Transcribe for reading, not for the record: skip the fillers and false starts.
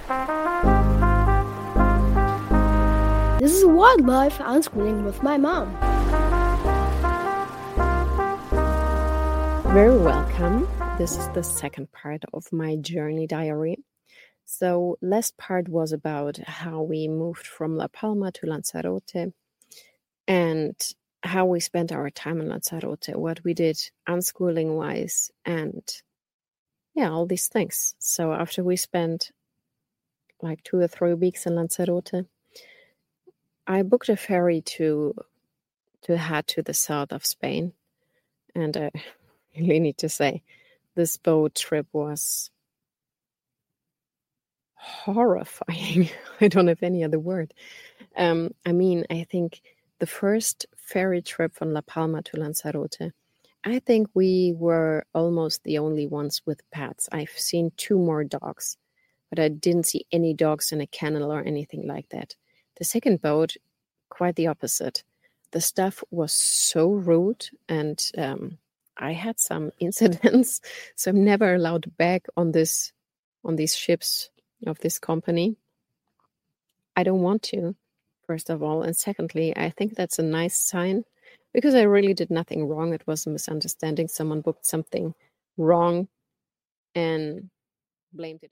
This is Wildlife Unschooling with my mom. Very welcome. This is the second part of my journey diary. So last part was about how we moved from La Palma to Lanzarote and how we spent our time in Lanzarote, what we did unschooling wise, and all these things. So after we spent like 2 or 3 weeks in Lanzarote, I booked a ferry to head to the south of Spain. And I really need to say, this boat trip was horrifying. I don't have any other word. I think the first ferry trip from La Palma to Lanzarote, I think we were almost the only ones with pets. I've seen 2 more dogs, but I didn't see any dogs in a kennel or anything like that. The second boat, quite the opposite. The staff was so rude, and I had some incidents, so I'm never allowed back on these ships of this company. I don't want to, first of all, and secondly, I think that's a nice sign because I really did nothing wrong. It was a misunderstanding. Someone booked something wrong and blamed it.